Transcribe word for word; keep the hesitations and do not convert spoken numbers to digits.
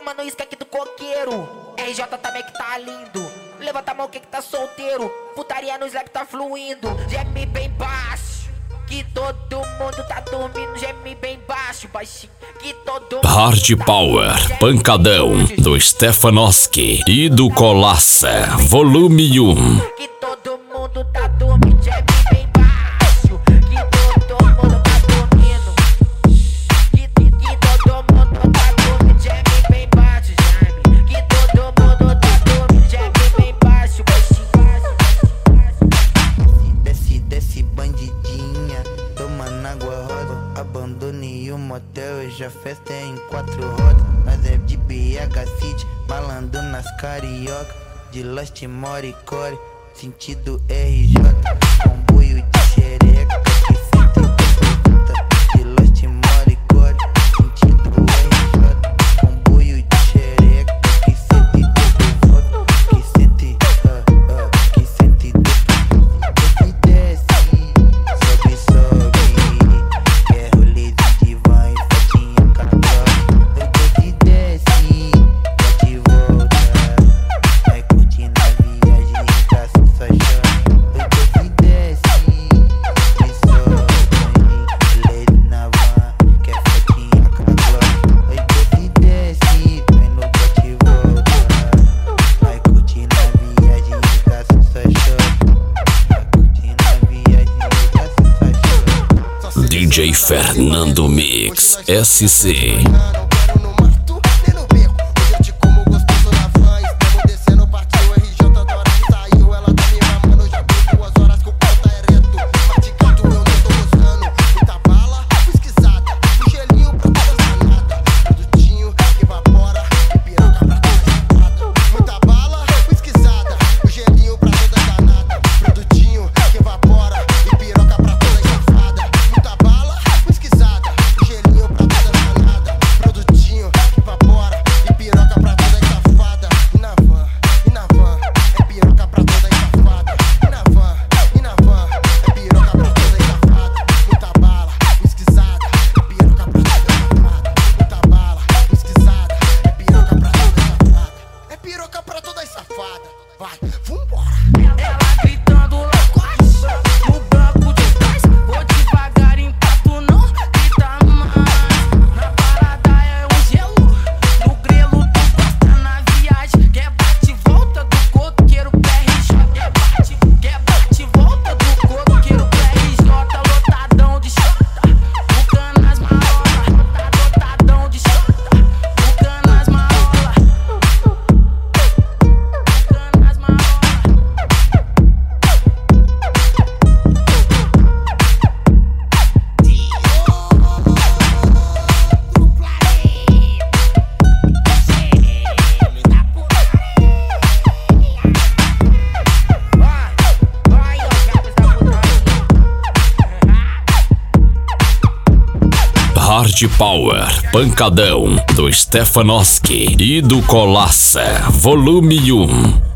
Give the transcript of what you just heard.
fumando skunk do coqueiro. R J também que tá lindo. Levanta a mão que que tá solteiro. Putaria no slap tá fluindo. Geme bem baixo, que todo mundo tá dormindo. Geme bem baixo, baixinho, que todo mundo Hard tá Power, dormindo. Pancadão, do Stefanowski e do Colassa, volume um. Que todo mundo tá dormindo. Geme bem baixo, que todo mundo tá dormindo. Que, que, que todo mundo tá dormindo. Geme bem baixo, geme. Que todo mundo tá dormindo. Geme bem baixo, baixinho, baixo. Desce, desce, bandidinha, tomando água rosa. Abandonei o motel, hoje a festa é em quatro rodas. Nós é de B H City, malando nas carioca. De Lost Moricore, sentido R J. Comboio de xereca, que sente puta. De Lost Moricore, sentido R J. Comboio de xereca, que sente puta. Que sente, ah, ah, que sente desce, desce, sobe, sobe. Quer rolê de divã e fotinha cabrosa. Desce, desce, bate e volta. Vai curtindo a viagem e tá sensacional. Desce, desce, sobe, sobe. Lady na van, quer fotinha cabrosa. Desce, desce, vai no bate e volta. Vai curtindo a viagem e tá sensacional. Vai curtindo a viagem e tá sensacional. D J Fernando Mix, S C. Não quero no mato, nem no beco. Hoje eu te como gostoso na van. Estamos descendo, partiu R J. Da hora que saiu, ela tá me mamando. Já dei duas horas que o pau tá ereto. Maticado, eu não tô gostando. Muita bala, pesquisada. O gelinho pra todas danadas. Produtinho que evapora. E piroca pra todas safada. Muita bala, pesquisada. O gelinho pra todas danadas. Produtinho que evapora. E piroca pra todas safada. Muita bala, pesquisada. O gelinho pra todas danadas. Produtinho que evapora. E piroca pra todas safada. E na van, e na van. É piroca pra todas safada. E na van, e na van. É piroca pra todas safada. Muita bala, pesquisada. É piroca pra todas safada. Muita bala, pesquisada. É piroca pra todas safada. É piroca pra todas safada. Vai, vambora. Ela gritando lá atrás, no banco de trás. Vou devagar, impacto não grita mais. Na parada é o gelo, no grelo do Costa. Na viagem, quer bate volta do coqueiro P R J. Quer bate, quer bate volta do coqueiro P R J. Lotadão de chota, o canas marola. Tá lotadão de chota, o canas marola. Canas marola. Hard Power, Pancadão, do Stefanowski e do Colassa, volume um.